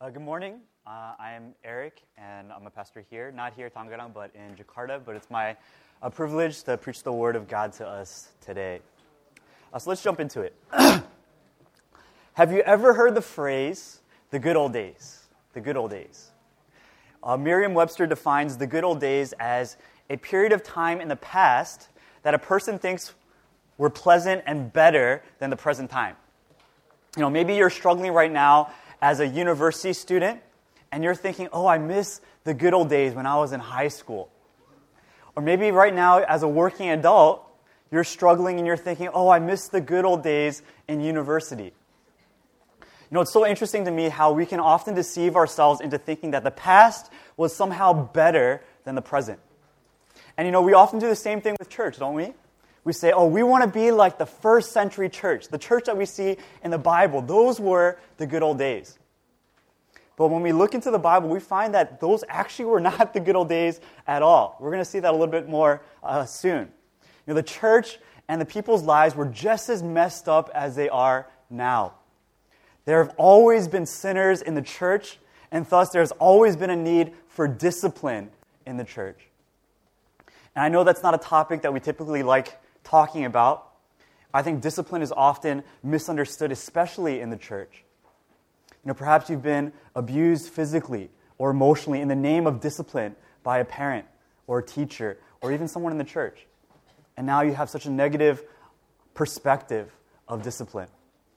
Good morning. I am Eric, and I'm a pastor here, not here at Tangerang, but in Jakarta. But it's my privilege to preach the Word of God to us today. So let's jump into it. Have you ever heard the phrase, the good old days? The good old days. Merriam-Webster defines the good old days as a period of time in the past that a person thinks were pleasant and better than the present time. You know, maybe you're struggling right now as a university student, and you're thinking, oh, I miss the good old days when I was in high school. Or maybe right now, as a working adult, you're struggling and you're thinking, oh, I miss the good old days in university. You know, it's so interesting to me how we can often deceive ourselves into thinking that the past was somehow better than the present. And you know, we often do the same thing with church, don't we? We say, oh, we want to be like the first century church, the church that we see in the Bible. Those were the good old days. But when we look into the Bible, we find that those actually were not the good old days at all. We're going to see that a little bit more soon. You know, the church and the people's lives were just as messed up as they are now. There have always been sinners in the church, and thus there's always been a need for discipline in the church. And I know that's not a topic that we typically like talking about. I think discipline is often misunderstood, especially in the church. You know, perhaps you've been abused physically or emotionally in the name of discipline by a parent or a teacher or even someone in the church. And now you have such a negative perspective of discipline.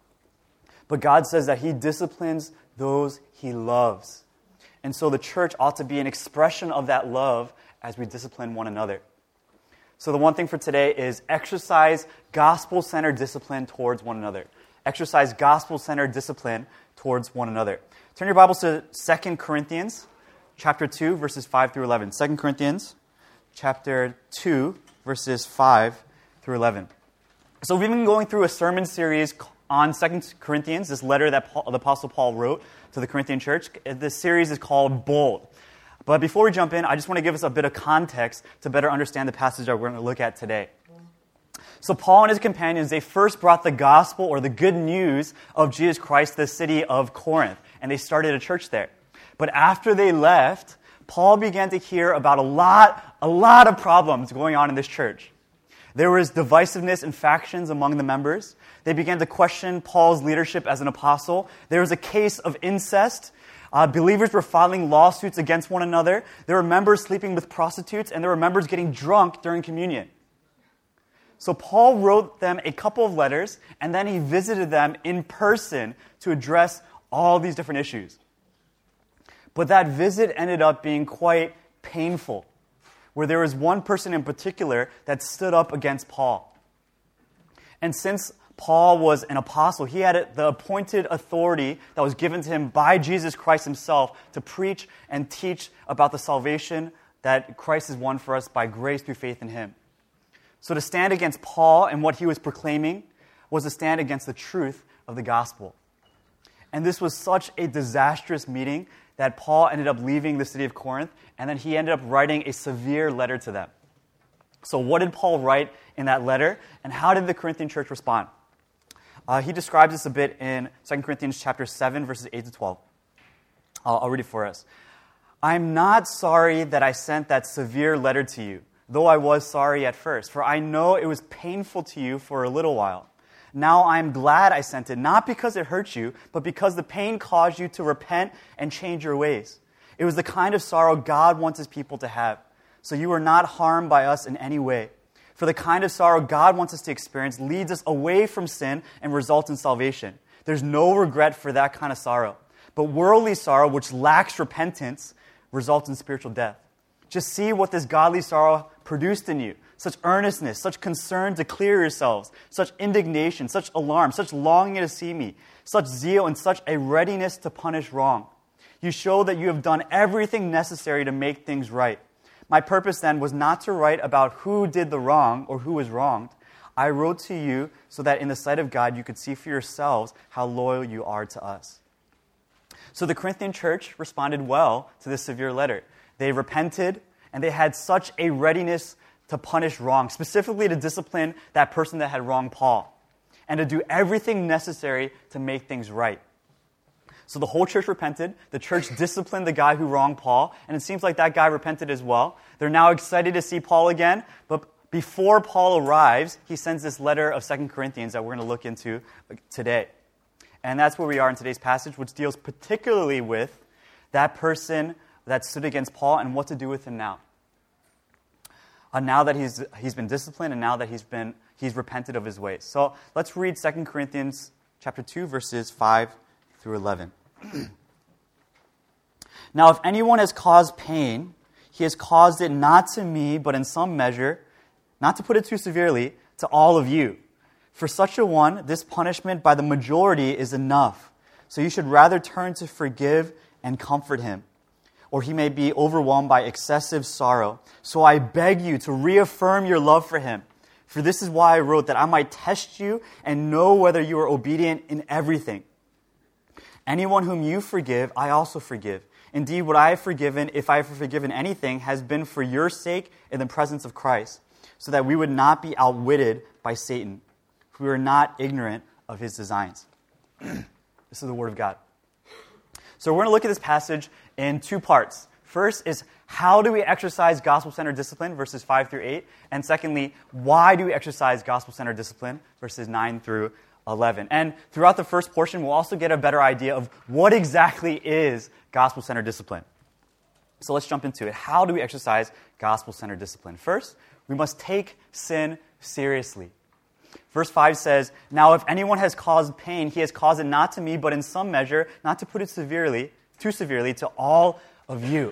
But God says that He disciplines those He loves. And so the church ought to be an expression of that love as we discipline one another. So the one thing for today is exercise gospel-centered discipline towards one another. Exercise gospel-centered discipline towards one another. Turn your Bibles to 2 Corinthians chapter 2, verses 5 through 11. 2 Corinthians chapter 2, verses 5 through 11. So we've been going through a sermon series on 2 Corinthians, this letter that the Apostle Paul wrote to the Corinthian church. This series is called Bold. But before we jump in, I just want to give us a bit of context to better understand the passage that we're going to look at today. So Paul and his companions, they first brought the gospel or the good news of Jesus Christ to the city of Corinth, and they started a church there. But after they left, Paul began to hear about a lot of problems going on in this church. There was divisiveness and factions among the members. They began to question Paul's leadership as an apostle. There was a case of incest. Believers were filing lawsuits against one another. There were members sleeping with prostitutes, and there were members getting drunk during communion. So Paul wrote them a couple of letters, and then he visited them in person to address all these different issues. But that visit ended up being quite painful, where there was one person in particular that stood up against Paul. And since Paul was an apostle, he had the appointed authority that was given to him by Jesus Christ himself to preach and teach about the salvation that Christ has won for us by grace through faith in Him. So to stand against Paul and what he was proclaiming was to stand against the truth of the gospel. And this was such a disastrous meeting that Paul ended up leaving the city of Corinth, and then he ended up writing a severe letter to them. So what did Paul write in that letter, and how did the Corinthian church respond? He describes this a bit in 2 Corinthians chapter 7, verses 8 to 12. I'll read it for us. I'm not sorry that I sent that severe letter to you, though I was sorry at first, for I know it was painful to you for a little while. Now I'm glad I sent it, not because it hurt you, but because the pain caused you to repent and change your ways. It was the kind of sorrow God wants His people to have, so you were not harmed by us in any way. For the kind of sorrow God wants us to experience leads us away from sin and results in salvation. There's no regret for that kind of sorrow. But worldly sorrow, which lacks repentance, results in spiritual death. Just see what this godly sorrow produced in you. Such earnestness, such concern to clear yourselves, such indignation, such alarm, such longing to see me, such zeal, and such a readiness to punish wrong. You show that you have done everything necessary to make things right. My purpose then was not to write about who did the wrong or who was wronged. I wrote to you so that in the sight of God you could see for yourselves how loyal you are to us. So the Corinthian church responded well to this severe letter. They repented, and they had such a readiness to punish wrong, specifically to discipline that person that had wronged Paul, and to do everything necessary to make things right. So the whole church repented. The church disciplined the guy who wronged Paul, and it seems like that guy repented as well. They're now excited to see Paul again, but before Paul arrives, he sends this letter of 2 Corinthians that we're going to look into today. And that's where we are in today's passage, which deals particularly with that person that stood against Paul and what to do with him now. Now that he's been disciplined and now that he's repented of his ways. So let's read 2 Corinthians chapter 2, verses 5 through 11. Now, if anyone has caused pain, he has caused it not to me, but in some measure, not to put it too severely, to all of you. For such a one, this punishment by the majority is enough. So you should rather turn to forgive and comfort him, or he may be overwhelmed by excessive sorrow. So I beg you to reaffirm your love for him. For this is why I wrote, that I might test you and know whether you are obedient in everything. Anyone whom you forgive, I also forgive. Indeed, what I have forgiven, if I have forgiven anything, has been for your sake in the presence of Christ, so that we would not be outwitted by Satan. For we are not ignorant of his designs. This is the word of God. So we're going to look at this passage in two parts. First is, how do we exercise gospel-centered discipline, verses 5 through 8? And secondly, why do we exercise gospel-centered discipline, verses 9 through 11? And throughout the first portion, we'll also get a better idea of what exactly is gospel-centered discipline. So let's jump into it. How do we exercise gospel-centered discipline? First, we must take sin seriously. Verse 5 says, now if anyone has caused pain, he has caused it not to me, but in some measure, not to put it too severely, to all of you.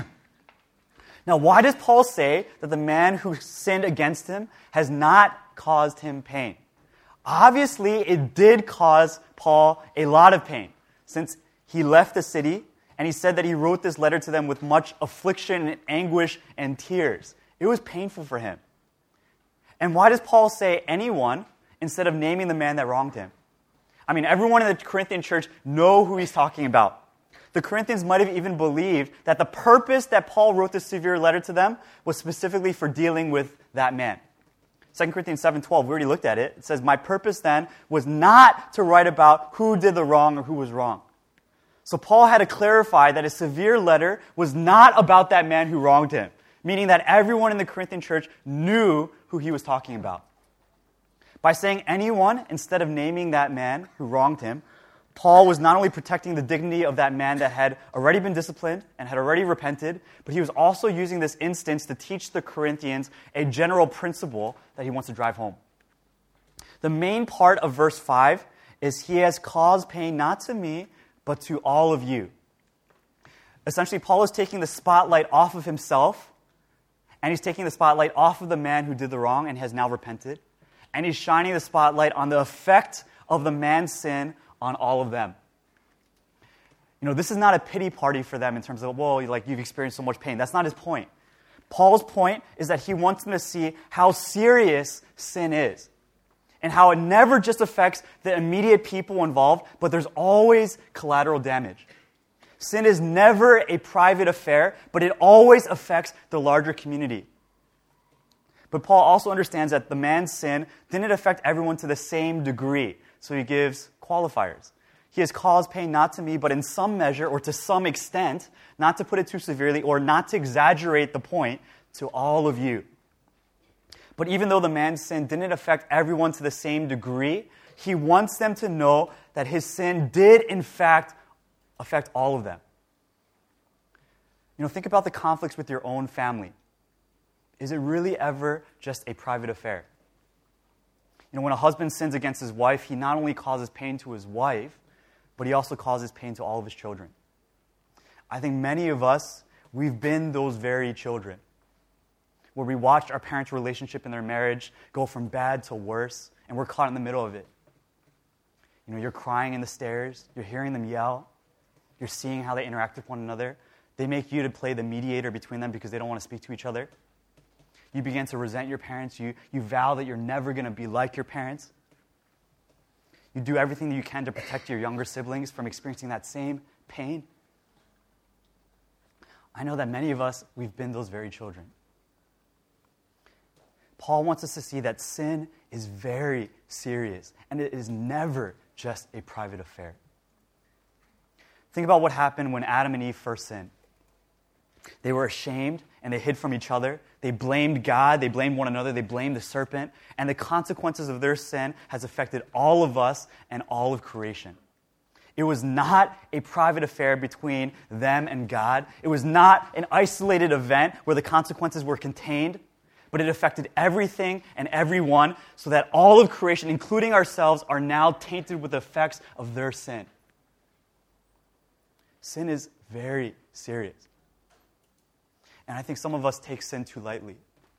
Now, why does Paul say that the man who sinned against him has not caused him pain? Obviously, it did cause Paul a lot of pain, since he left the city, and he said that he wrote this letter to them with much affliction and anguish and tears. It was painful for him. And why does Paul say anyone instead of naming the man that wronged him? I mean, everyone in the Corinthian church know who he's talking about. The Corinthians might have even believed that the purpose that Paul wrote this severe letter to them was specifically for dealing with that man. 2 Corinthians 7:12, we already looked at it. It says, my purpose then was not to write about who did the wrong or who was wrong. So Paul had to clarify that a severe letter was not about that man who wronged him, meaning that everyone in the Corinthian church knew who he was talking about. By saying anyone instead of naming that man who wronged him, Paul was not only protecting the dignity of that man that had already been disciplined and had already repented, but he was also using this instance to teach the Corinthians a general principle that he wants to drive home. The main part of verse 5 is, he has caused pain not to me, but to all of you. Essentially, Paul is taking the spotlight off of himself, and he's taking the spotlight off of the man who did the wrong and has now repented, and he's shining the spotlight on the effect of the man's sin on all of them. You know, this is not a pity party for them in terms of, well, like, you've experienced so much pain. That's not his point. Paul's point is that he wants them to see how serious sin is and how it never just affects the immediate people involved, but there's always collateral damage. Sin is never a private affair, but it always affects the larger community. But Paul also understands that the man's sin didn't affect everyone to the same degree, so he gives qualifiers. He has caused pain not to me, but in some measure or to some extent, not to put it too severely or not to exaggerate the point, to all of you. But even though the man's sin didn't affect everyone to the same degree, he wants them to know that his sin did, in fact, affect all of them. You know, think about the conflicts with your own family. Is it really ever just a private affair? You know, when a husband sins against his wife, he not only causes pain to his wife, but he also causes pain to all of his children. I think many of us, we've been those very children, where we watched our parents' relationship in their marriage go from bad to worse, and we're caught in the middle of it. You know, you're crying in the stairs, you're hearing them yell, you're seeing how they interact with one another. They make you to play the mediator between them because they don't want to speak to each other. You begin to resent your parents. You vow that you're never going to be like your parents. You do everything that you can to protect your younger siblings from experiencing that same pain. I know that many of us, we've been those very children. Paul wants us to see that sin is very serious, and it is never just a private affair. Think about what happened when Adam and Eve first sinned. They were ashamed and they hid from each other. They blamed God, they blamed one another, they blamed the serpent, and the consequences of their sin has affected all of us and all of creation. It was not a private affair between them and God. It was not an isolated event where the consequences were contained, but it affected everything and everyone so that all of creation, including ourselves, are now tainted with the effects of their sin. Sin is very serious. And I think some of us take sin too lightly.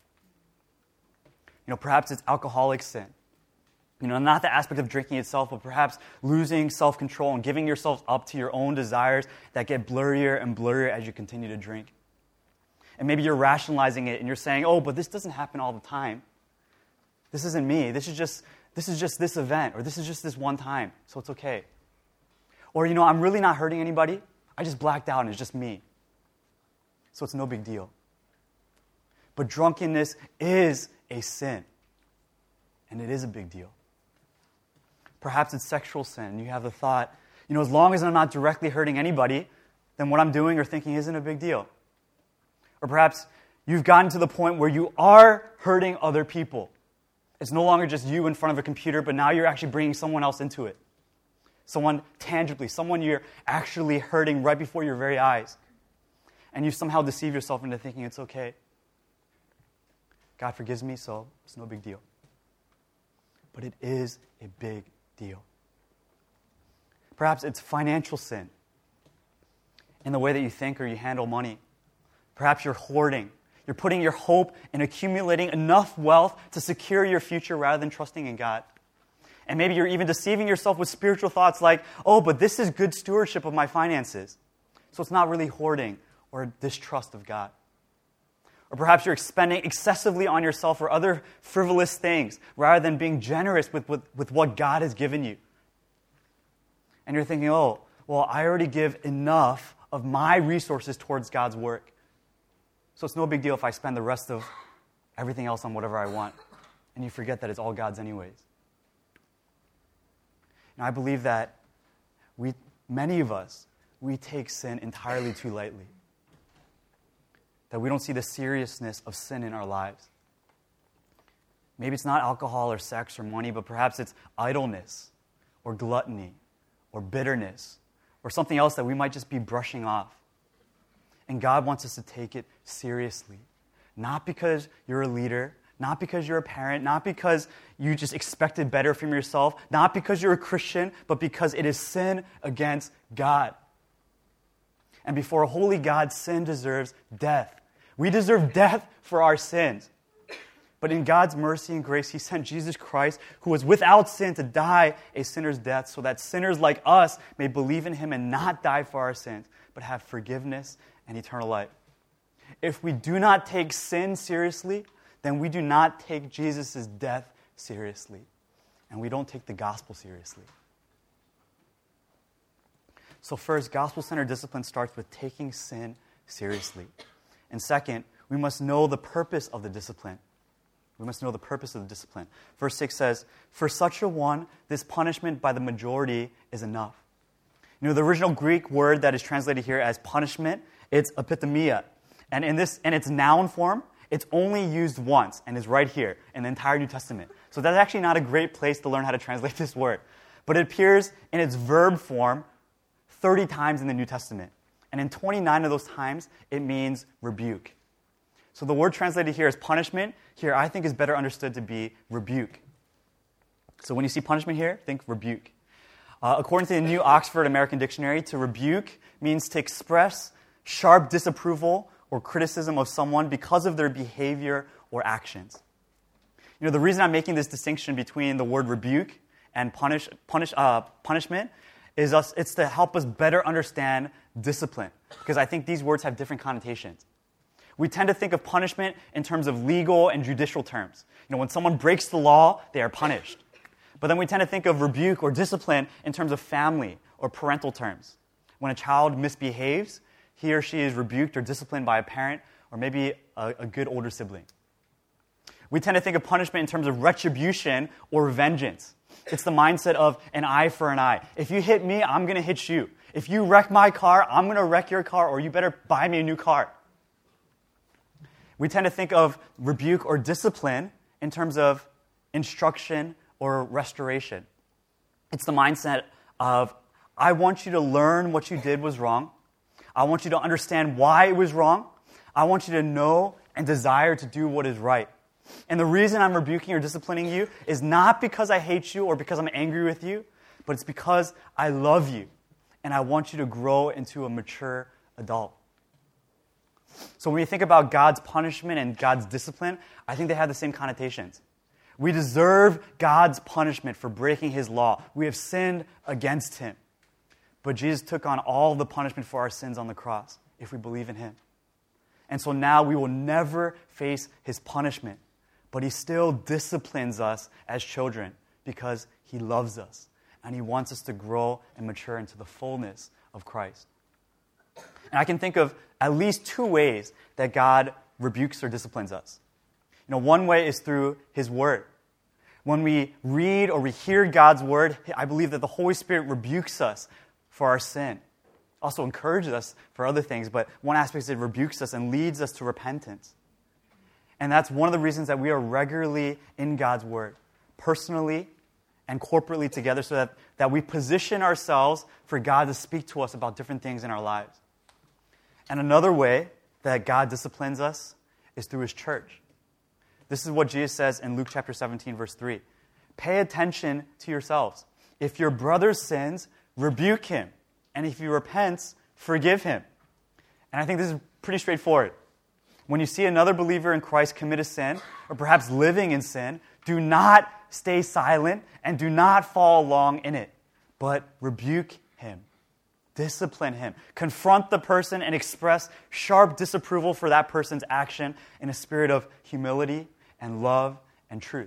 Perhaps it's alcoholic sin. Not the aspect of drinking itself, but perhaps losing self-control and giving yourself up to your own desires that get blurrier and blurrier as you continue to drink. And maybe you're rationalizing it and you're saying, oh, but this doesn't happen all the time. This isn't me. This is just this event, or this is just this one time, so it's okay. Or, I'm really not hurting anybody. I just blacked out and it's just me. So it's no big deal. But drunkenness is a sin. And it is a big deal. Perhaps it's sexual sin. And you have the thought, as long as I'm not directly hurting anybody, then what I'm doing or thinking isn't a big deal. Or perhaps you've gotten to the point where you are hurting other people. It's no longer just you in front of a computer, but now you're actually bringing someone else into it. Someone tangibly, someone you're actually hurting right before your very eyes. And you somehow deceive yourself into thinking it's okay. God forgives me, so it's no big deal. But it is a big deal. Perhaps it's financial sin in the way that you think or you handle money. Perhaps you're hoarding. You're putting your hope in accumulating enough wealth to secure your future rather than trusting in God. And maybe you're even deceiving yourself with spiritual thoughts like, oh, but this is good stewardship of my finances. So it's not really hoarding or distrust of God. Or perhaps you're expending excessively on yourself or other frivolous things rather than being generous with what God has given you. And you're thinking, oh, well, I already give enough of my resources towards God's work. So it's no big deal if I spend the rest of everything else on whatever I want. And you forget that it's all God's anyways. And I believe that many of us, we take sin entirely too lightly. That we don't see the seriousness of sin in our lives. Maybe it's not alcohol or sex or money, but perhaps it's idleness or gluttony or bitterness or something else that we might just be brushing off. And God wants us to take it seriously. Not because you're a leader, not because you're a parent, not because you just expected better from yourself, not because you're a Christian, but because it is sin against God. And before a holy God, sin deserves death. We deserve death for our sins. But in God's mercy and grace, He sent Jesus Christ, who was without sin, to die a sinner's death so that sinners like us may believe in Him and not die for our sins, but have forgiveness and eternal life. If we do not take sin seriously, then we do not take Jesus' death seriously. And we don't take the gospel seriously. So first, gospel-centered discipline starts with taking sin seriously. And second, we must know the purpose of the discipline. We must know the purpose of the discipline. Verse 6 says, "For such a one, this punishment by the majority is enough." The original Greek word that is translated here as punishment, it's epithemia. And in its noun form, it's only used once, and is right here in the entire New Testament. So that's actually not a great place to learn how to translate this word. But it appears in its verb form 30 times in the New Testament. And in 29 of those times, it means rebuke. So the word translated here as punishment, here I think is better understood to be rebuke. So when you see punishment here, think rebuke. According to the New Oxford American Dictionary, to rebuke means to express sharp disapproval or criticism of someone because of their behavior or actions. The reason I'm making this distinction between the word rebuke and punishment is it's to help us better understand discipline, because I think these words have different connotations. We tend to think of punishment in terms of legal and judicial terms. When someone breaks the law, they are punished. But then we tend to think of rebuke or discipline in terms of family or parental terms. When a child misbehaves, he or she is rebuked or disciplined by a parent or maybe a good older sibling. We tend to think of punishment in terms of retribution or vengeance. It's the mindset of an eye for an eye. If you hit me, I'm going to hit you. If you wreck my car, I'm going to wreck your car, or you better buy me a new car. We tend to think of rebuke or discipline in terms of instruction or restoration. It's the mindset of, I want you to learn what you did was wrong. I want you to understand why it was wrong. I want you to know and desire to do what is right. And the reason I'm rebuking or disciplining you is not because I hate you or because I'm angry with you, but it's because I love you and I want you to grow into a mature adult. So when we think about God's punishment and God's discipline, I think they have the same connotations. We deserve God's punishment for breaking His law. We have sinned against Him. But Jesus took on all the punishment for our sins on the cross if we believe in Him. And so now we will never face His punishment. But He still disciplines us as children because He loves us. And He wants us to grow and mature into the fullness of Christ. And I can think of at least two ways that God rebukes or disciplines us. One way is through His Word. When we read or we hear God's Word, I believe that the Holy Spirit rebukes us for our sin. Also encourages us for other things, but one aspect is it rebukes us and leads us to repentance. And that's one of the reasons that we are regularly in God's Word, personally and corporately together, so that we position ourselves for God to speak to us about different things in our lives. And another way that God disciplines us is through His church. This is what Jesus says in Luke chapter 17, verse 3. Pay attention to yourselves. If your brother sins, rebuke him. And if he repents, forgive him. And I think this is pretty straightforward. When you see another believer in Christ commit a sin, or perhaps living in sin, do not stay silent and do not fall along in it, but rebuke him. Discipline him. Confront the person and express sharp disapproval for that person's action in a spirit of humility and love and truth.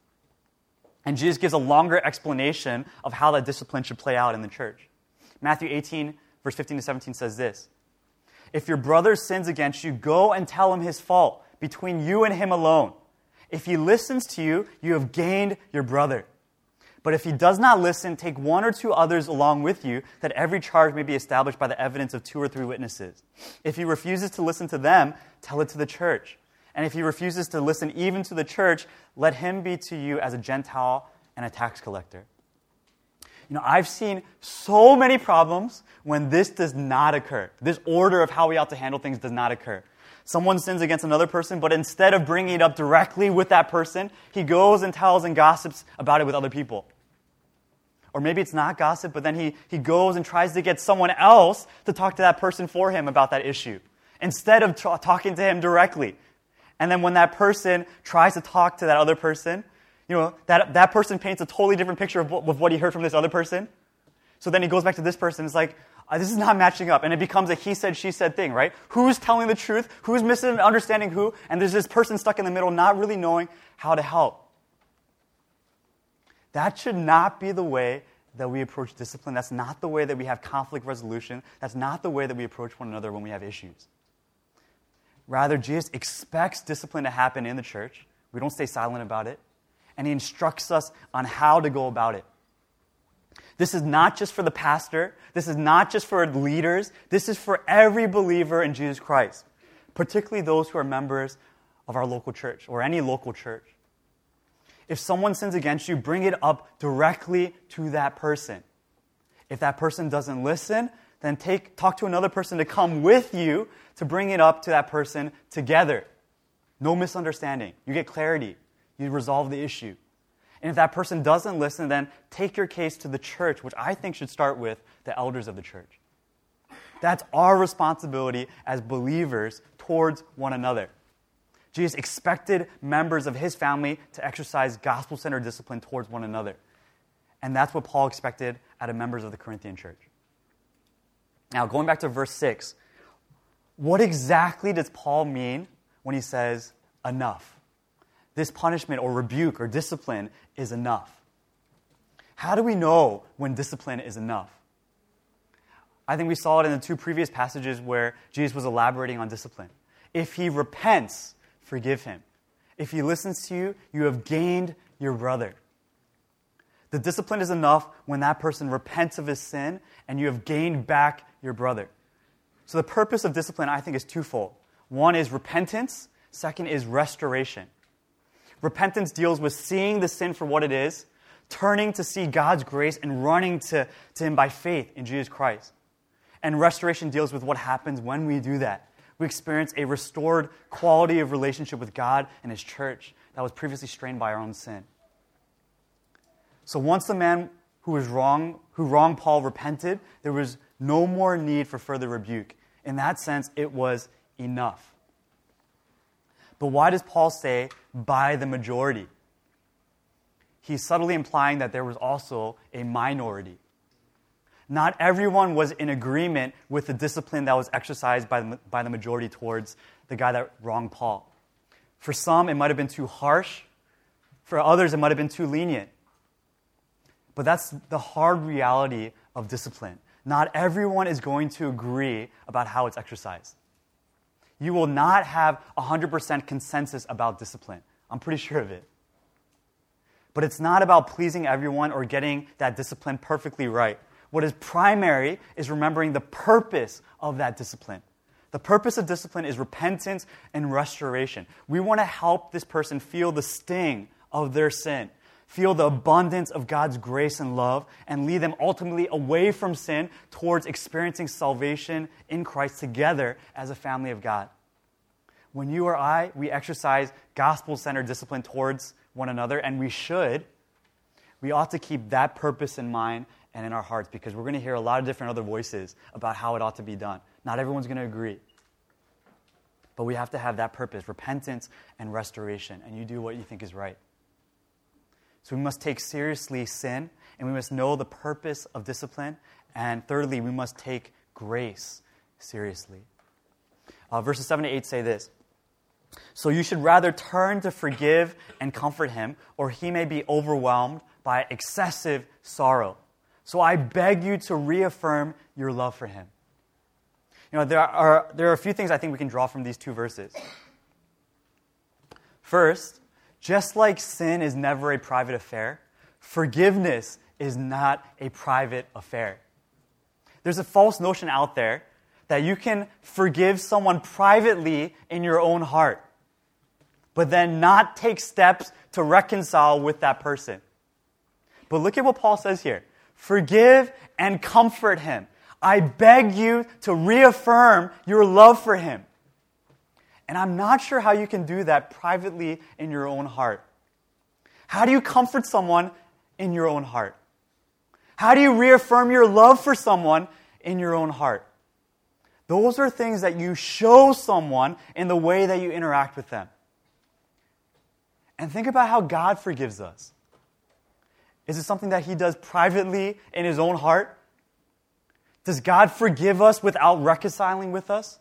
And Jesus gives a longer explanation of how that discipline should play out in the church. Matthew 18, verse 15 to 17 says this. If your brother sins against you, go and tell him his fault between you and him alone. If he listens to you, you have gained your brother. But if he does not listen, take one or two others along with you, that every charge may be established by the evidence of 2 or 3 witnesses. If he refuses to listen to them, tell it to the church. And if he refuses to listen even to the church, let him be to you as a Gentile and a tax collector. I've seen so many problems when this does not occur. This order of how we ought to handle things does not occur. Someone sins against another person, but instead of bringing it up directly with that person, he goes and tells and gossips about it with other people. Or maybe it's not gossip, but then he goes and tries to get someone else to talk to that person for him about that issue, instead of talking to him directly. And then when that person tries to talk to that other person, that person paints a totally different picture of what he heard from this other person. So then he goes back to this person. It's like, this is not matching up. And it becomes a he said, she said thing, right? Who's telling the truth? Who's misunderstanding who? And there's this person stuck in the middle not really knowing how to help. That should not be the way that we approach discipline. That's not the way that we have conflict resolution. That's not the way that we approach one another when we have issues. Rather, Jesus expects discipline to happen in the church. We don't stay silent about it. And He instructs us on how to go about it. This is not just for the pastor. This is not just for leaders. This is for every believer in Jesus Christ, particularly those who are members of our local church or any local church. If someone sins against you, bring it up directly to that person. If that person doesn't listen, then talk to another person to come with you to bring it up to that person together. No misunderstanding. You get clarity. You resolve the issue. And if that person doesn't listen, then take your case to the church, which I think should start with the elders of the church. That's our responsibility as believers towards one another. Jesus expected members of His family to exercise gospel-centered discipline towards one another. And that's what Paul expected out of members of the Corinthian church. Now, going back to verse 6, what exactly does Paul mean when he says, enough? This punishment or rebuke or discipline is enough. How do we know when discipline is enough? I think we saw it in the 2 previous passages where Jesus was elaborating on discipline. If he repents, forgive him. If he listens to you, you have gained your brother. The discipline is enough when that person repents of his sin and you have gained back your brother. So the purpose of discipline, I think, is twofold. One is repentance. Second is restoration. Repentance deals with seeing the sin for what it is, turning to see God's grace and running to Him by faith in Jesus Christ. And restoration deals with what happens when we do that. We experience a restored quality of relationship with God and His church that was previously strained by our own sin. So once the man who wronged Paul repented, there was no more need for further rebuke. In that sense, it was enough. But why does Paul say, by the majority? He's subtly implying that there was also a minority. Not everyone was in agreement with the discipline that was exercised by the majority towards the guy that wronged Paul. For some, it might have been too harsh. For others, it might have been too lenient. But that's the hard reality of discipline. Not everyone is going to agree about how it's exercised. You will not have 100% consensus about discipline. I'm pretty sure of it. But it's not about pleasing everyone or getting that discipline perfectly right. What is primary is remembering the purpose of that discipline. The purpose of discipline is repentance and restoration. We want to help this person feel the sting of their sin, feel the abundance of God's grace and love, and lead them ultimately away from sin towards experiencing salvation in Christ together as a family of God. When you or I, we exercise gospel-centered discipline towards one another, and we ought to keep that purpose in mind and in our hearts, because we're going to hear a lot of different other voices about how it ought to be done. Not everyone's going to agree. But we have to have that purpose, repentance and restoration, and you do what you think is right. So we must take seriously sin, and we must know the purpose of discipline. And thirdly, we must take grace seriously. Verses 7 to 8 say this. So you should rather turn to forgive and comfort him, or he may be overwhelmed by excessive sorrow. So I beg you to reaffirm your love for him. You know, there are a few things I think we can draw from these two verses. First, just like sin is never a private affair, forgiveness is not a private affair. There's a false notion out there that you can forgive someone privately in your own heart, but then not take steps to reconcile with that person. But look at what Paul says here. Forgive and comfort him. I beg you to reaffirm your love for him. And I'm not sure how you can do that privately in your own heart. How do you comfort someone in your own heart? How do you reaffirm your love for someone in your own heart? Those are things that you show someone in the way that you interact with them. And think about how God forgives us. Is it something that He does privately in His own heart? Does God forgive us without reconciling with us?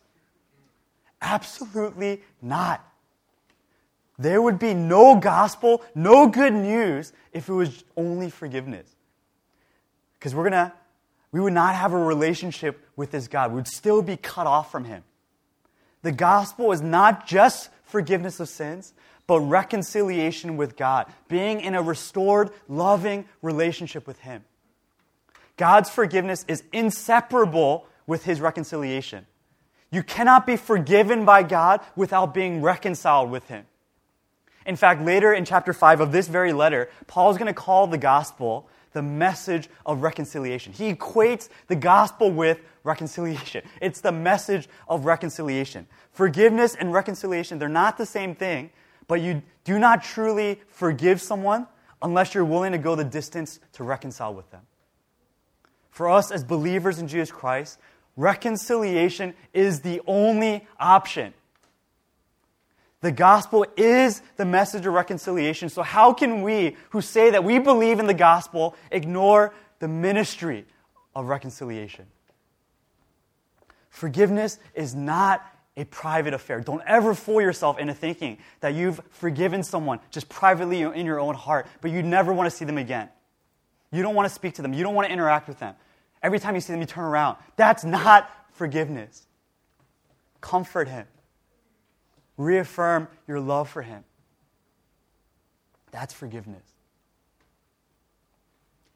Absolutely not. There would be no gospel, no good news if it was only forgiveness. Because we would not have a relationship with this God. We would still be cut off from Him. The gospel is not just forgiveness of sins, but reconciliation with God, being in a restored, loving relationship with Him. God's forgiveness is inseparable with His reconciliation. You cannot be forgiven by God without being reconciled with Him. In fact, later in chapter 5 of this very letter, Paul is going to call the gospel the message of reconciliation. He equates the gospel with reconciliation. It's the message of reconciliation. Forgiveness and reconciliation, they're not the same thing, but you do not truly forgive someone unless you're willing to go the distance to reconcile with them. For us as believers in Jesus Christ, reconciliation is the only option. The gospel is the message of reconciliation. So how can we, who say that we believe in the gospel, ignore the ministry of reconciliation? Forgiveness is not a private affair. Don't ever fool yourself into thinking that you've forgiven someone just privately in your own heart, but you never want to see them again. You don't want to speak to them. You don't want to interact with them. Every time you see them, you turn around. That's not forgiveness. Comfort him. Reaffirm your love for him. That's forgiveness.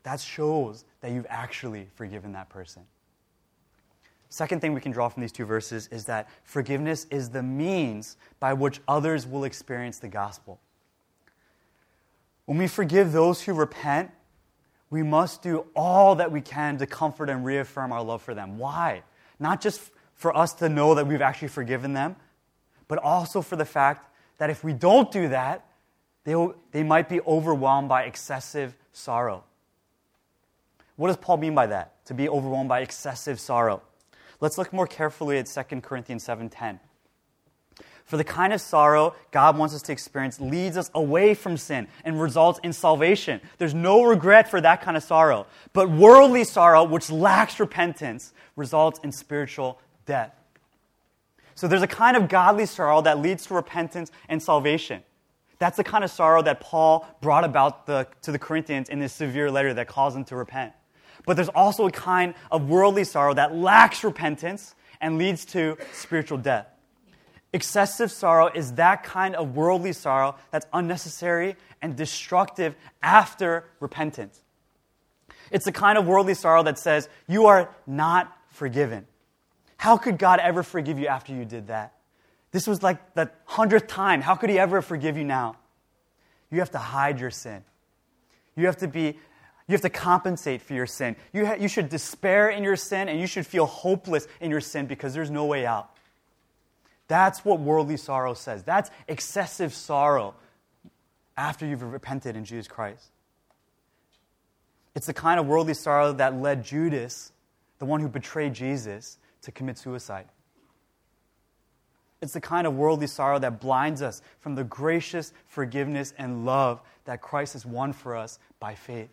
that shows that you've actually forgiven that person. Second thing we can draw from these two verses is that forgiveness is the means by which others will experience the gospel. When we forgive those who repent, we must do all that we can to comfort and reaffirm our love for them. Why? Not just for us to know that we've actually forgiven them, but also for the fact that if we don't do that, they might be overwhelmed by excessive sorrow. What does Paul mean by that? To be overwhelmed by excessive sorrow. Let's look more carefully at 2 Corinthians 7:10. For the kind of sorrow God wants us to experience leads us away from sin and results in salvation. There's no regret for that kind of sorrow. But worldly sorrow, which lacks repentance, results in spiritual death. So there's a kind of godly sorrow that leads to repentance and salvation. That's the kind of sorrow that Paul brought about to the Corinthians in this severe letter that calls them to repent. But there's also a kind of worldly sorrow that lacks repentance and leads to spiritual death. Excessive sorrow is that kind of worldly sorrow that's unnecessary and destructive after repentance. It's the kind of worldly sorrow that says, you are not forgiven. How could God ever forgive you after you did that? This was like the 100th time. How could he ever forgive you now? You have to hide your sin. You have to compensate for your sin. You should despair in your sin, and you should feel hopeless in your sin because there's no way out. That's what worldly sorrow says. That's excessive sorrow after you've repented in Jesus Christ. It's the kind of worldly sorrow that led Judas, the one who betrayed Jesus, to commit suicide. It's the kind of worldly sorrow that blinds us from the gracious forgiveness and love that Christ has won for us by faith.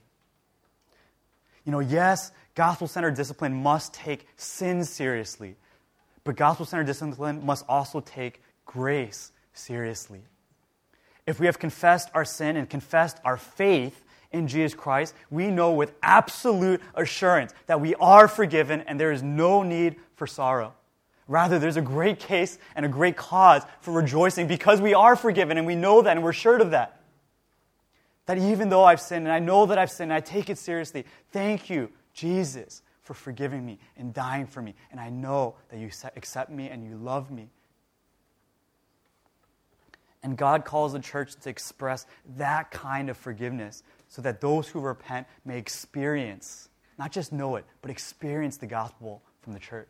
Yes, gospel-centered discipline must take sin seriously, but gospel-centered discipline must also take grace seriously. If we have confessed our sin and confessed our faith in Jesus Christ, we know with absolute assurance that we are forgiven and there is no need for sorrow. Rather, there's a great case and a great cause for rejoicing because we are forgiven and we know that and we're sure of that. That even though I've sinned and I know that I've sinned and I take it seriously, thank you, Jesus, for forgiving me and dying for me. And I know that you accept me and you love me. And God calls the church to express that kind of forgiveness so that those who repent may experience, not just know it, but experience the gospel from the church.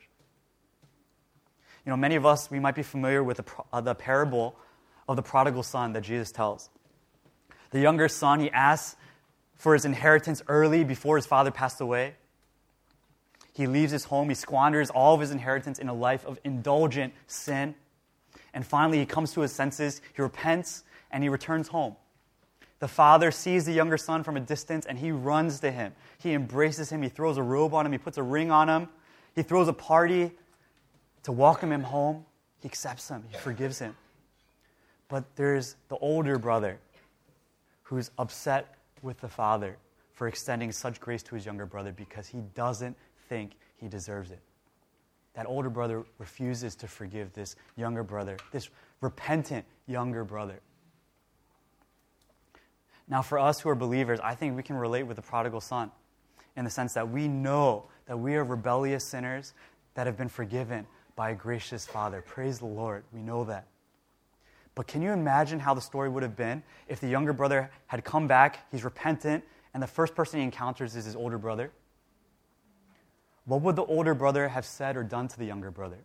Many of us, we might be familiar with the parable of the prodigal son that Jesus tells. The younger son, he asks for his inheritance early before his father passed away. He leaves his home, he squanders all of his inheritance in a life of indulgent sin. And finally, he comes to his senses, he repents, and he returns home. The father sees the younger son from a distance, and he runs to him. He embraces him, he throws a robe on him, he puts a ring on him. He throws a party to welcome him home. He accepts him, he forgives him. But there's the older brother who's upset with the father for extending such grace to his younger brother because he doesn't think he deserves it. That older brother refuses to forgive this younger brother, this repentant younger brother. Now, for us who are believers, I think we can relate with the prodigal son in the sense that we know that we are rebellious sinners that have been forgiven by a gracious Father. Praise the Lord. We know that. But can you imagine how the story would have been if the younger brother had come back, he's repentant, and the first person he encounters is his older brother? What would the older brother have said or done to the younger brother?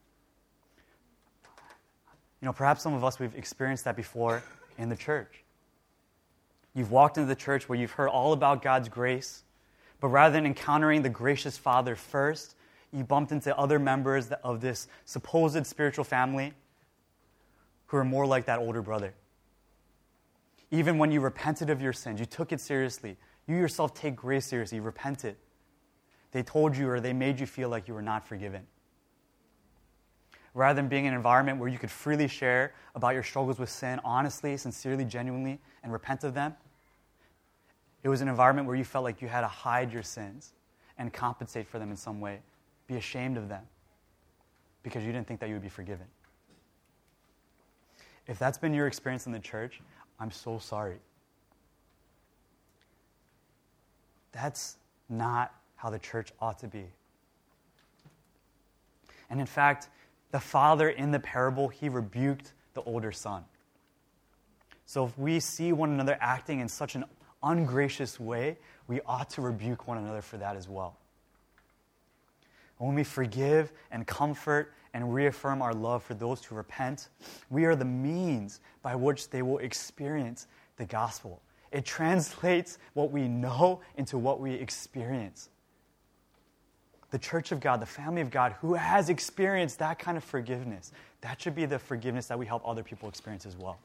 Perhaps some of us, we've experienced that before in the church. You've walked into the church where you've heard all about God's grace, but rather than encountering the gracious Father first, you bumped into other members of this supposed spiritual family who are more like that older brother. Even when you repented of your sins, you took it seriously. You yourself take grace seriously. You repented. They told you or they made you feel like you were not forgiven. Rather than being in an environment where you could freely share about your struggles with sin, honestly, sincerely, genuinely, and repent of them, it was an environment where you felt like you had to hide your sins and compensate for them in some way, be ashamed of them, because you didn't think that you would be forgiven. If that's been your experience in the church, I'm so sorry. That's not how the church ought to be. And in fact, the father in the parable, he rebuked the older son. So if we see one another acting in such an ungracious way, we ought to rebuke one another for that as well. When we forgive and comfort and reaffirm our love for those who repent, we are the means by which they will experience the gospel. It translates what we know into what we experience. The church of God, the family of God, who has experienced that kind of forgiveness, that should be the forgiveness that we help other people experience as well.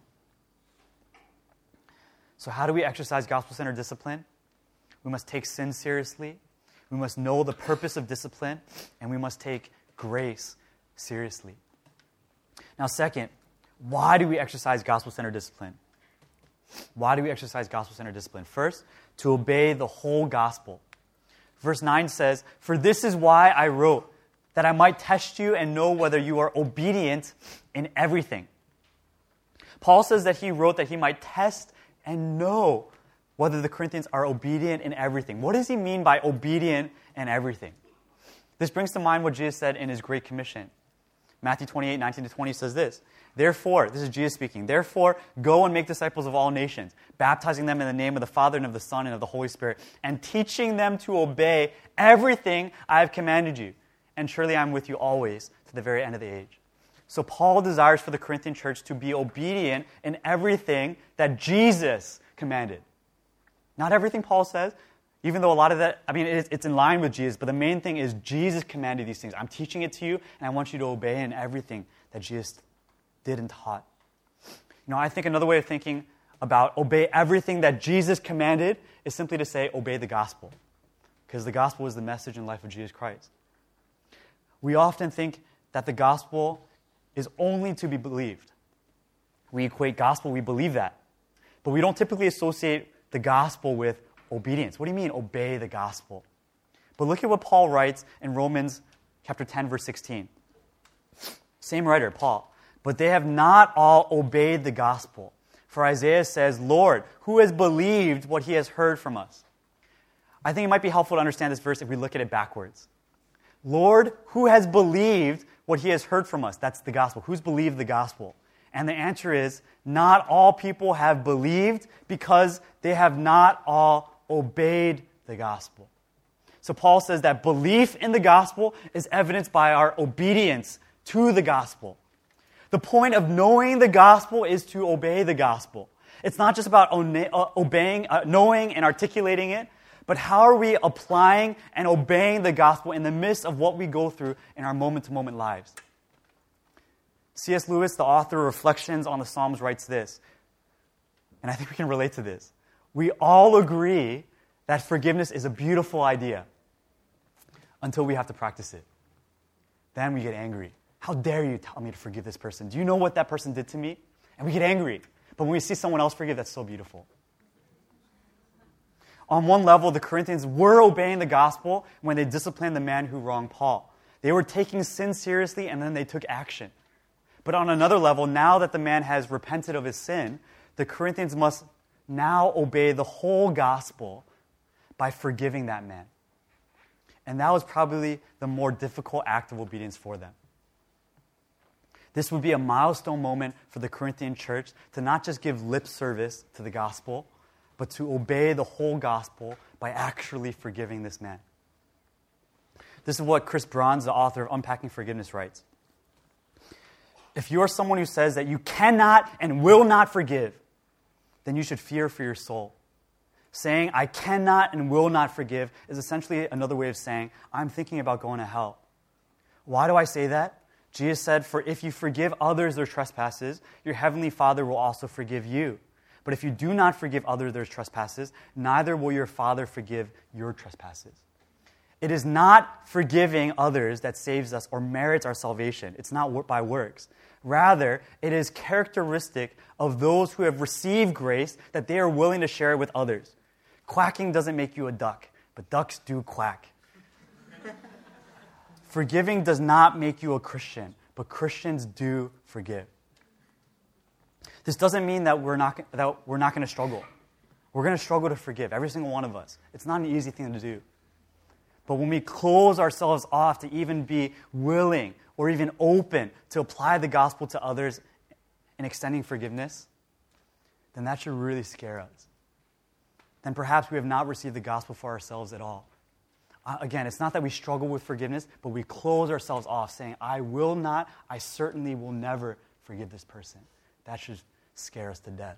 So how do we exercise gospel-centered discipline? We must take sin seriously. We must know the purpose of discipline, and we must take grace seriously. Now, second, why do we exercise gospel-centered discipline? Why do we exercise gospel-centered discipline? First, to obey the whole gospel. Verse 9 says, "For this is why I wrote, that I might test you and know whether you are obedient in everything." Paul says that he wrote that he might test and know whether the Corinthians are obedient in everything. What does he mean by obedient in everything? This brings to mind what Jesus said in his Great Commission. Matthew 28:19-20 says this, "Therefore," this is Jesus speaking, "Therefore, go and make disciples of all nations, baptizing them in the name of the Father and of the Son and of the Holy Spirit, and teaching them to obey everything I have commanded you. And surely I am with you always to the very end of the age." So Paul desires for the Corinthian church to be obedient in everything that Jesus commanded. Not everything Paul says, even though a lot of that, it's in line with Jesus, but the main thing is Jesus commanded these things. I'm teaching it to you, and I want you to obey in everything that Jesus did and taught. I think another way of thinking about obey everything that Jesus commanded is simply to say, obey the gospel. Because the gospel is the message and life of Jesus Christ. We often think that the gospel is only to be believed. We equate gospel, we believe that. But we don't typically associate the gospel with obedience. What do you mean, obey the gospel? But look at what Paul writes in Romans chapter 10, verse 16. Same writer, Paul. "But they have not all obeyed the gospel. For Isaiah says, 'Lord, who has believed what he has heard from us?'" I think it might be helpful to understand this verse if we look at it backwards. Lord, who has believed what he has heard from us? That's the gospel. Who's believed the gospel? And the answer is, not all people have believed because they have not all obeyed the gospel. So Paul says that belief in the gospel is evidenced by our obedience to the gospel. The point of knowing the gospel is to obey the gospel. It's not just about obeying, knowing and articulating it, but how are we applying and obeying the gospel in the midst of what we go through in our moment-to-moment lives? C.S. Lewis, the author of Reflections on the Psalms, writes this, and I think we can relate to this. We all agree that forgiveness is a beautiful idea until we have to practice it. Then we get angry. How dare you tell me to forgive this person? Do you know what that person did to me? And we get angry. But when we see someone else forgive, that's so beautiful. On one level, the Corinthians were obeying the gospel when they disciplined the man who wronged Paul. They were taking sin seriously, and then they took action. But on another level, now that the man has repented of his sin, the Corinthians must now obey the whole gospel by forgiving that man. And that was probably the more difficult act of obedience for them. This would be a milestone moment for the Corinthian church to not just give lip service to the gospel, but to obey the whole gospel by actually forgiving this man. This is what Chris Bronze, the author of Unpacking Forgiveness, writes. If you are someone who says that you cannot and will not forgive, then you should fear for your soul. Saying, I cannot and will not forgive is essentially another way of saying, I'm thinking about going to hell. Why do I say that? Jesus said, for if you forgive others their trespasses, your heavenly Father will also forgive you. But if you do not forgive others their trespasses, neither will your Father forgive your trespasses. It is not forgiving others that saves us or merits our salvation. It's not by works. Rather, it is characteristic of those who have received grace that they are willing to share it with others. Quacking doesn't make you a duck, but ducks do quack. Forgiving does not make you a Christian, but Christians do forgive. This doesn't mean that we're not going to struggle. We're going to struggle to forgive, every single one of us. It's not an easy thing to do. But when we close ourselves off to even be willing or even open to apply the gospel to others in extending forgiveness, then that should really scare us. Then perhaps we have not received the gospel for ourselves at all. Again, it's not that we struggle with forgiveness, but we close ourselves off saying, I will not, I certainly will never forgive this person. That should scare us to death.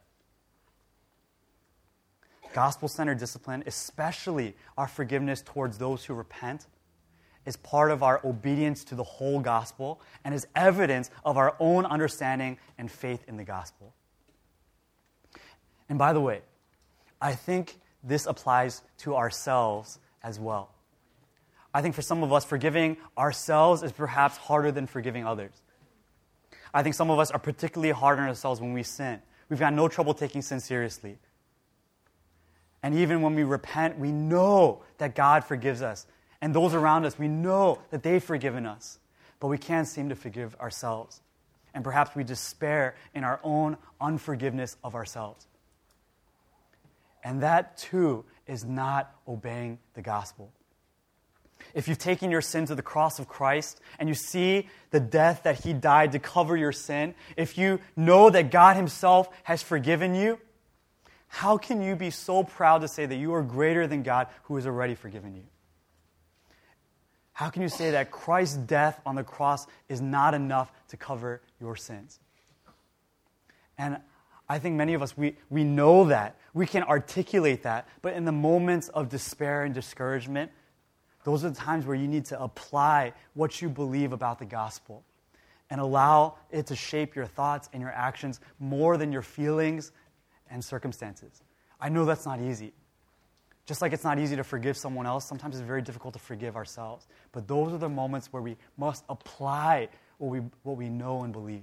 Gospel-centered discipline, especially our forgiveness towards those who repent, is part of our obedience to the whole gospel and is evidence of our own understanding and faith in the gospel. And by the way, I think this applies to ourselves as well. I think for some of us, forgiving ourselves is perhaps harder than forgiving others. I think some of us are particularly hard on ourselves when we sin. We've got no trouble taking sin seriously. And even when we repent, we know that God forgives us. And those around us, we know that they've forgiven us. But we can't seem to forgive ourselves. And perhaps we despair in our own unforgiveness of ourselves. And that, too, is not obeying the gospel. If you've taken your sin to the cross of Christ and you see the death that He died to cover your sin, if you know that God Himself has forgiven you, how can you be so proud to say that you are greater than God who has already forgiven you? How can you say that Christ's death on the cross is not enough to cover your sins? And I think many of us, we know that. We can articulate that. But in the moments of despair and discouragement, those are the times where you need to apply what you believe about the gospel and allow it to shape your thoughts and your actions more than your feelings and circumstances. I know that's not easy. Just like it's not easy to forgive someone else, sometimes it's very difficult to forgive ourselves. But those are the moments where we must apply what we know and believe.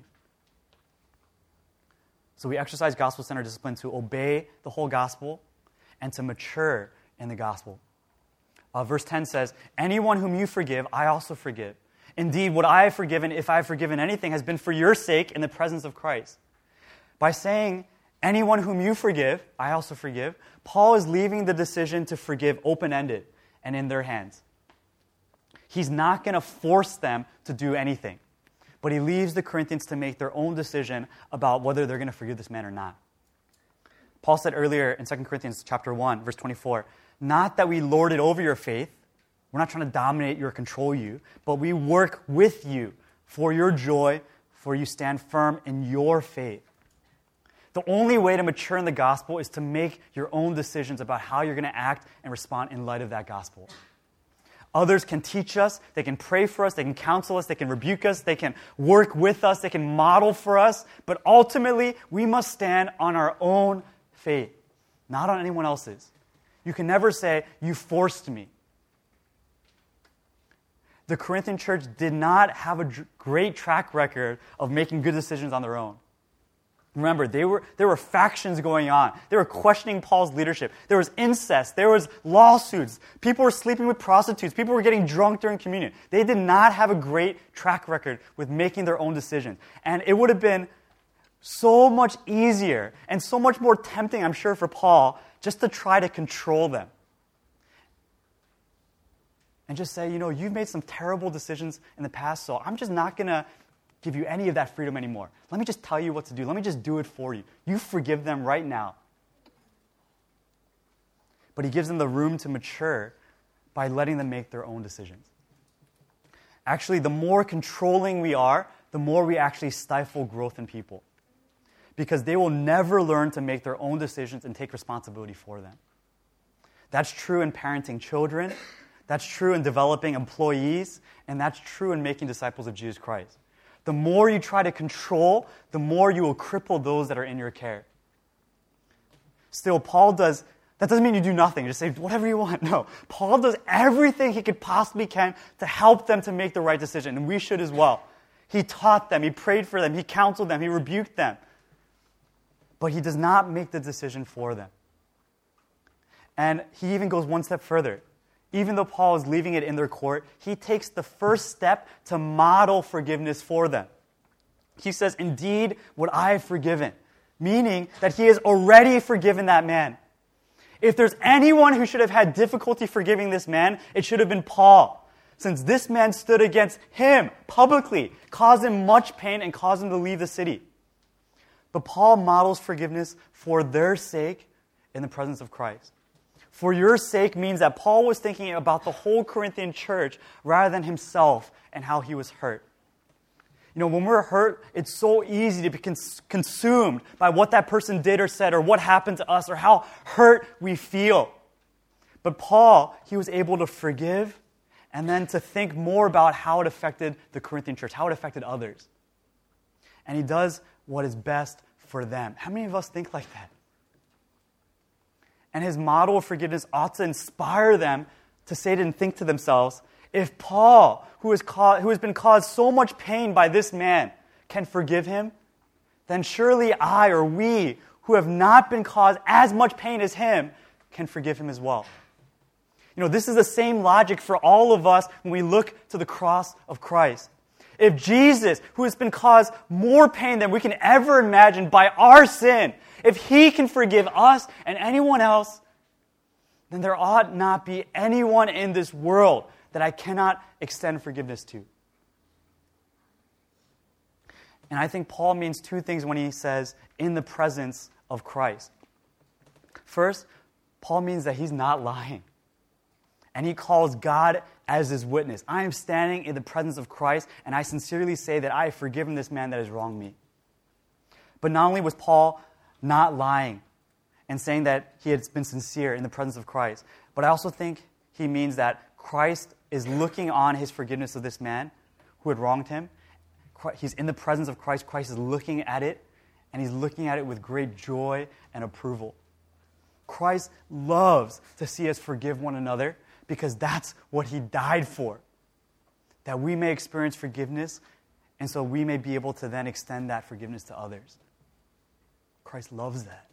So we exercise gospel-centered discipline to obey the whole gospel and to mature in the gospel. Verse 10 says, anyone whom you forgive, I also forgive. Indeed, what I have forgiven, if I have forgiven anything, has been for your sake in the presence of Christ. By saying, anyone whom you forgive, I also forgive, Paul is leaving the decision to forgive open-ended and in their hands. He's not going to force them to do anything, but he leaves the Corinthians to make their own decision about whether they're going to forgive this man or not. Paul said earlier in 2 Corinthians chapter 1, verse 24, not that we lord it over your faith, we're not trying to dominate you or control you, but we work with you for your joy, for you stand firm in your faith. The only way to mature in the gospel is to make your own decisions about how you're going to act and respond in light of that gospel. Others can teach us, they can pray for us, they can counsel us, they can rebuke us, they can work with us, they can model for us, but ultimately we must stand on our own faith, not on anyone else's. You can never say, you forced me. The Corinthian church did not have a great track record of making good decisions on their own. Remember, there were factions going on. They were questioning Paul's leadership. There was incest. There was lawsuits. People were sleeping with prostitutes. People were getting drunk during communion. They did not have a great track record with making their own decisions. And it would have been so much easier and so much more tempting, I'm sure, for Paul just to try to control them. And just say, you've made some terrible decisions in the past, so I'm just not going to give you any of that freedom anymore. Let me just tell you what to do. Let me just do it for you. You forgive them right now. But he gives them the room to mature by letting them make their own decisions. Actually, the more controlling we are, the more we actually stifle growth in people. Because they will never learn to make their own decisions and take responsibility for them. That's true in parenting children. That's true in developing employees. And that's true in making disciples of Jesus Christ. The more you try to control, the more you will cripple those that are in your care. Still, that doesn't mean you do nothing. Just say whatever you want. No. Paul does everything he could possibly can to help them to make the right decision, and we should as well. He taught them, he prayed for them, he counseled them, he rebuked them. But he does not make the decision for them. And he even goes one step further. Even though Paul is leaving it in their court, he takes the first step to model forgiveness for them. He says, indeed, what I have forgiven, meaning that he has already forgiven that man. If there's anyone who should have had difficulty forgiving this man, it should have been Paul, since this man stood against him publicly, caused him much pain, and caused him to leave the city. But Paul models forgiveness for their sake in the presence of Christ. For your sake means that Paul was thinking about the whole Corinthian church rather than himself and how he was hurt. When we're hurt, it's so easy to be consumed by what that person did or said or what happened to us or how hurt we feel. But Paul, he was able to forgive and then to think more about how it affected the Corinthian church, how it affected others. And he does what is best for them. How many of us think like that? And his model of forgiveness ought to inspire them to say and think to themselves, if Paul, who has been caused so much pain by this man, can forgive him, then surely I or we, who have not been caused as much pain as him, can forgive him as well. This is the same logic for all of us when we look to the cross of Christ. If Jesus, who has been caused more pain than we can ever imagine by our sin, if he can forgive us and anyone else, then there ought not be anyone in this world that I cannot extend forgiveness to. And I think Paul means two things when he says, in the presence of Christ. First, Paul means that he's not lying. And he calls God as his witness. I am standing in the presence of Christ, and I sincerely say that I have forgiven this man that has wronged me. But not only was Paul not lying and saying that he had been sincere in the presence of Christ, but I also think he means that Christ is looking on his forgiveness of this man who had wronged him. He's in the presence of Christ. Christ is looking at it, and he's looking at it with great joy and approval. Christ loves to see us forgive one another because that's what he died for, that we may experience forgiveness, and so we may be able to then extend that forgiveness to others. Christ loves that.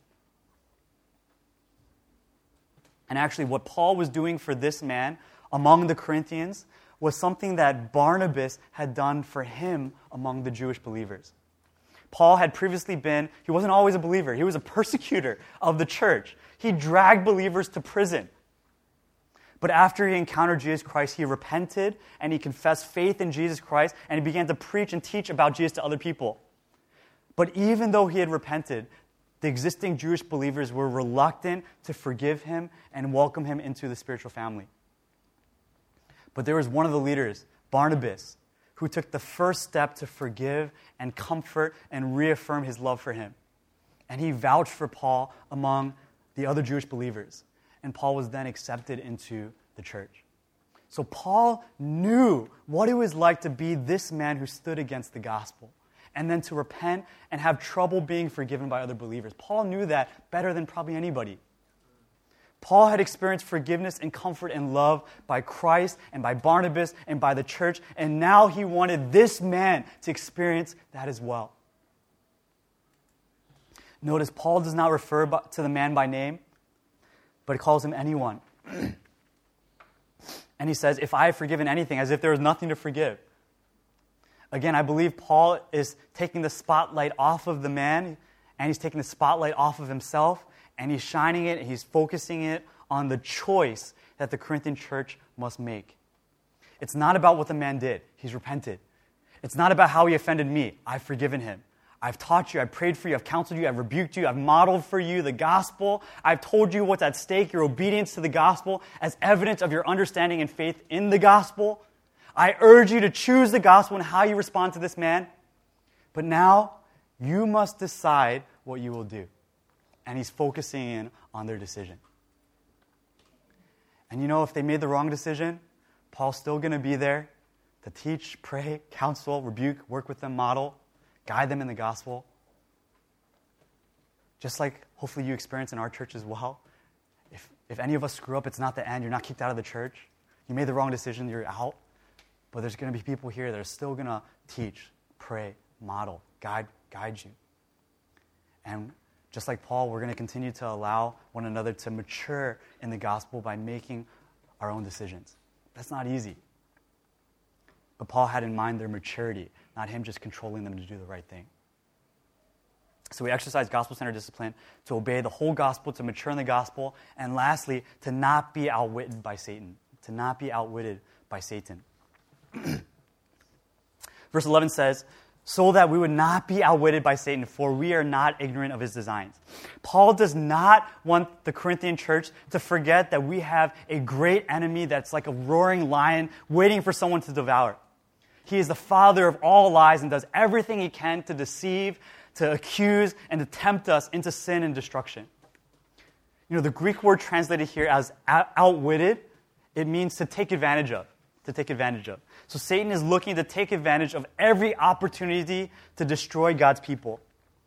And actually, what Paul was doing for this man among the Corinthians was something that Barnabas had done for him among the Jewish believers. Paul had previously he wasn't always a believer. He was a persecutor of the church. He dragged believers to prison. But after he encountered Jesus Christ, he repented and he confessed faith in Jesus Christ and he began to preach and teach about Jesus to other people. But even though he had repented, the existing Jewish believers were reluctant to forgive him and welcome him into the spiritual family. But there was one of the leaders, Barnabas, who took the first step to forgive and comfort and reaffirm his love for him. And he vouched for Paul among the other Jewish believers. And Paul was then accepted into the church. So Paul knew what it was like to be this man who stood against the gospel and then to repent and have trouble being forgiven by other believers. Paul knew that better than probably anybody. Paul had experienced forgiveness and comfort and love by Christ and by Barnabas and by the church, and now he wanted this man to experience that as well. Notice Paul does not refer to the man by name, but he calls him anyone. And he says, if I have forgiven anything, as if there was nothing to forgive. Again, I believe Paul is taking the spotlight off of the man, and he's taking the spotlight off of himself, and he's shining it, and he's focusing it on the choice that the Corinthian church must make. It's not about what the man did. He's repented. It's not about how he offended me. I've forgiven him. I've taught you, I've prayed for you, I've counseled you, I've rebuked you, I've modeled for you the gospel. I've told you what's at stake, your obedience to the gospel, as evidence of your understanding and faith in the gospel. I urge you to choose the gospel and how you respond to this man. But now, you must decide what you will do. And he's focusing in on their decision. And if they made the wrong decision, Paul's still going to be there to teach, pray, counsel, rebuke, work with them, model, guide them in the gospel. Just like hopefully you experience in our church as well. If any of us screw up, it's not the end. You're not kicked out of the church. You made the wrong decision, you're out. But there's going to be people here that are still going to teach, pray, model, guide you. And just like Paul, we're going to continue to allow one another to mature in the gospel by making our own decisions. That's not easy. But Paul had in mind their maturity, not him just controlling them to do the right thing. So we exercise gospel-centered discipline to obey the whole gospel, to mature in the gospel, and lastly, to not be outwitted by Satan. To not be outwitted by Satan. Verse 11 says, so that we would not be outwitted by Satan, for we are not ignorant of his designs. Paul does not want the Corinthian church to forget that we have a great enemy that's like a roaring lion waiting for someone to devour. He is the father of all lies and does everything he can to deceive, to accuse, and to tempt us into sin and destruction. The Greek word translated here as outwitted, it means to take advantage of. To take advantage of. So Satan is looking to take advantage of every opportunity to destroy God's people.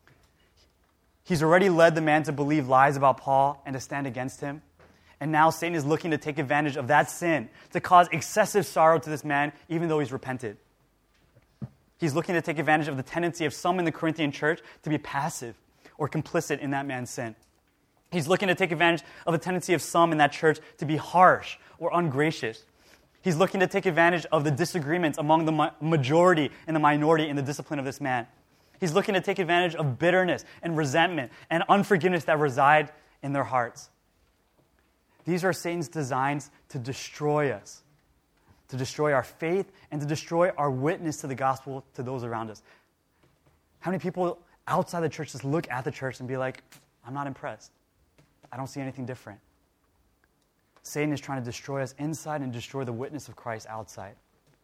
He's already led the man to believe lies about Paul and to stand against him. And now Satan is looking to take advantage of that sin to cause excessive sorrow to this man, even though he's repented. He's looking to take advantage of the tendency of some in the Corinthian church to be passive or complicit in that man's sin. He's looking to take advantage of the tendency of some in that church to be harsh or ungracious. He's looking to take advantage of the disagreements among the majority and the minority in the discipline of this man. He's looking to take advantage of bitterness and resentment and unforgiveness that reside in their hearts. These are Satan's designs to destroy us, to destroy our faith, and to destroy our witness to the gospel to those around us. How many people outside the church just look at the church and be like, I'm not impressed. I don't see anything different. Satan is trying to destroy us inside and destroy the witness of Christ outside.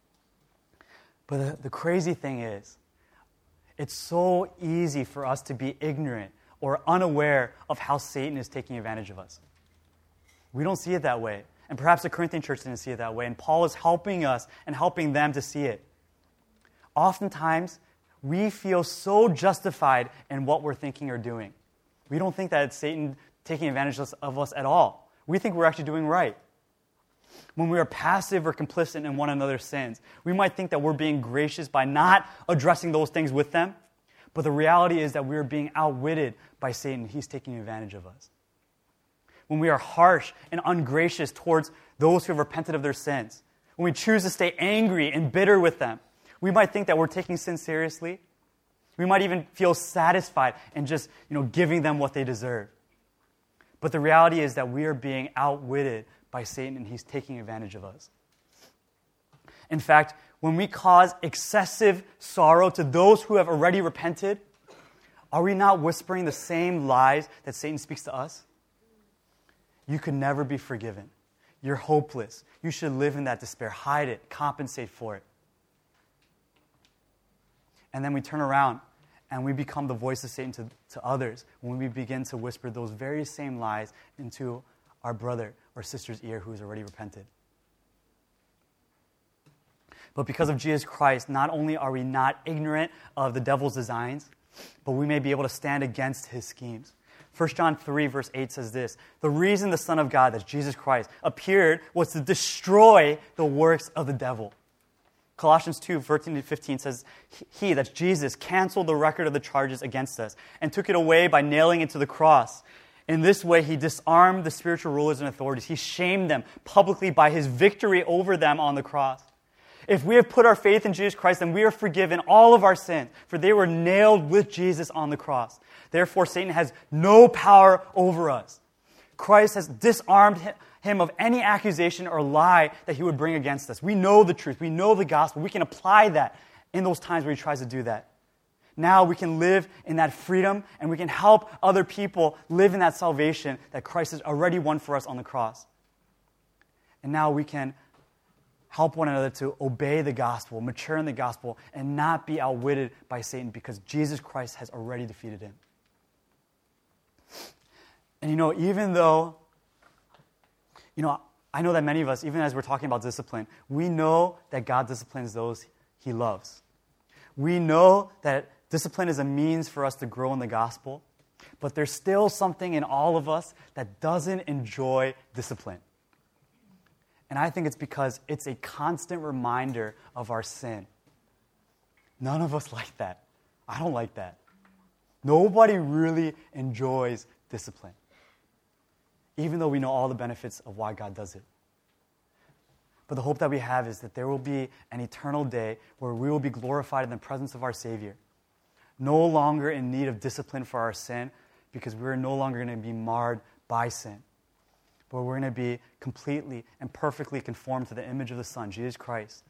But the crazy thing is, it's so easy for us to be ignorant or unaware of how Satan is taking advantage of us. We don't see it that way. And perhaps the Corinthian church didn't see it that way. And Paul is helping us and helping them to see it. Oftentimes, we feel so justified in what we're thinking or doing. We don't think that it's Satan taking advantage of us at all. We think we're actually doing right. When we are passive or complicit in one another's sins, we might think that we're being gracious by not addressing those things with them. But the reality is that we are being outwitted by Satan. He's taking advantage of us. When we are harsh and ungracious towards those who have repented of their sins, when we choose to stay angry and bitter with them, we might think that we're taking sin seriously. We might even feel satisfied in just, giving them what they deserve. But the reality is that we are being outwitted by Satan, and he's taking advantage of us. In fact, when we cause excessive sorrow to those who have already repented, are we not whispering the same lies that Satan speaks to us? You could never be forgiven. You're hopeless. You should live in that despair. Hide it. Compensate for it. And then we turn around and we become the voice of Satan to others when we begin to whisper those very same lies into our brother or sister's ear who has already repented. But because of Jesus Christ, not only are we not ignorant of the devil's designs, but we may be able to stand against his schemes. 1 John 3, verse 8 says this, the reason the Son of God, that's Jesus Christ, appeared was to destroy the works of the devil. Colossians 2, 13 to 15 says, he, that's Jesus, canceled the record of the charges against us and took it away by nailing it to the cross. In this way, he disarmed the spiritual rulers and authorities. He shamed them publicly by his victory over them on the cross. If we have put our faith in Jesus Christ, then we are forgiven all of our sins, for they were nailed with Jesus on the cross. Therefore, Satan has no power over us. Christ has disarmed him of any accusation or lie that he would bring against us. We know the truth. We know the gospel. We can apply that in those times where he tries to do that. Now we can live in that freedom, and we can help other people live in that salvation that Christ has already won for us on the cross. And now we can help one another to obey the gospel, mature in the gospel, and not be outwitted by Satan because Jesus Christ has already defeated him. And even though, I know that many of us, even as we're talking about discipline, we know that God disciplines those he loves. We know that discipline is a means for us to grow in the gospel, but there's still something in all of us that doesn't enjoy discipline. And I think it's because it's a constant reminder of our sin. None of us like that. I don't like that. Nobody really enjoys discipline, even though we know all the benefits of why God does it. But the hope that we have is that there will be an eternal day where we will be glorified in the presence of our Savior, no longer in need of discipline for our sin because we're no longer going to be marred by sin. But we're going to be completely and perfectly conformed to the image of the Son, Jesus Christ.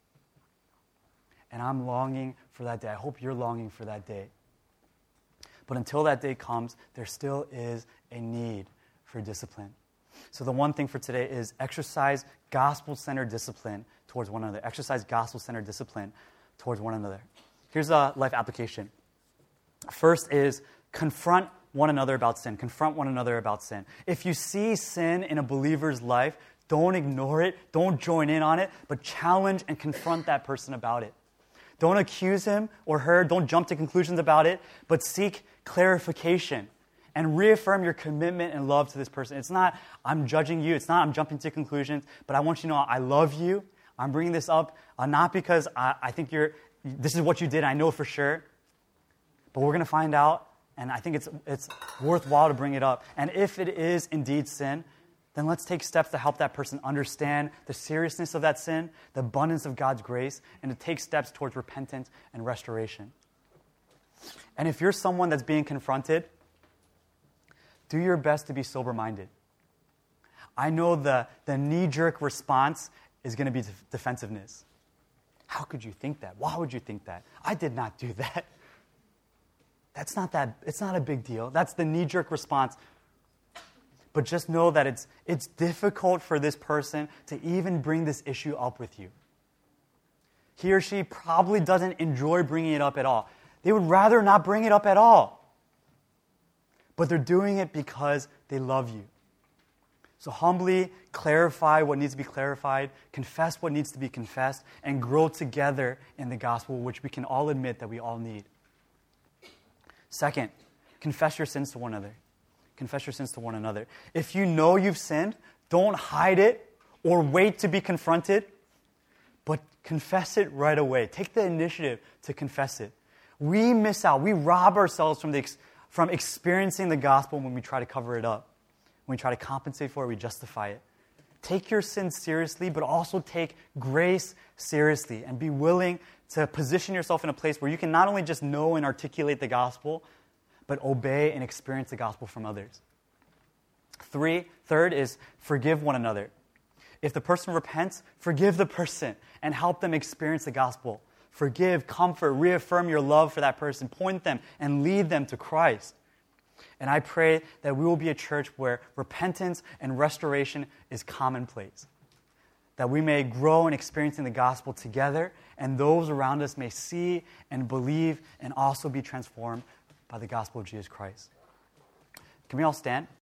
And I'm longing for that day. I hope you're longing for that day. But until that day comes, there still is a need for discipline. So the one thing for today is exercise gospel-centered discipline towards one another. Exercise gospel-centered discipline towards one another. Here's a life application. First is confront one another about sin. Confront one another about sin. If you see sin in a believer's life, don't ignore it. Don't join in on it, but challenge and confront that person about it. Don't accuse him or her. Don't jump to conclusions about it, but seek clarification and reaffirm your commitment and love to this person. It's not, I'm judging you. It's not, I'm jumping to conclusions, but I want you to know I love you. I'm bringing this up not because I think this is what you did. I know for sure, but we're going to find out, and I think it's worthwhile to bring it up. And if it is indeed sin, then let's take steps to help that person understand the seriousness of that sin, the abundance of God's grace, and to take steps towards repentance and restoration. And if you're someone that's being confronted, do your best to be sober-minded. I know the knee-jerk response is going to be defensiveness. How could you think that? Why would you think that? I did not do that. It's not a big deal. That's the knee-jerk response. But just know that it's difficult for this person to even bring this issue up with you. He or she probably doesn't enjoy bringing it up at all. They would rather not bring it up at all. But they're doing it because they love you. So humbly clarify what needs to be clarified, confess what needs to be confessed, and grow together in the gospel, which we can all admit that we all need. Second, confess your sins to one another. Confess your sins to one another. If you know you've sinned, don't hide it or wait to be confronted, but confess it right away. Take the initiative to confess it. We miss out. We rob ourselves from experiencing the gospel when we try to cover it up. When we try to compensate for it, we justify it. Take your sins seriously, but also take grace seriously and be willing to position yourself in a place where you can not only just know and articulate the gospel, but obey and experience the gospel from others. Third is forgive one another. If the person repents, forgive the person and help them experience the gospel. Forgive, comfort, reaffirm your love for that person. Point them and lead them to Christ. And I pray that we will be a church where repentance and restoration is commonplace. That we may grow in experiencing the gospel together, and those around us may see and believe and also be transformed by the gospel of Jesus Christ. Can we all stand?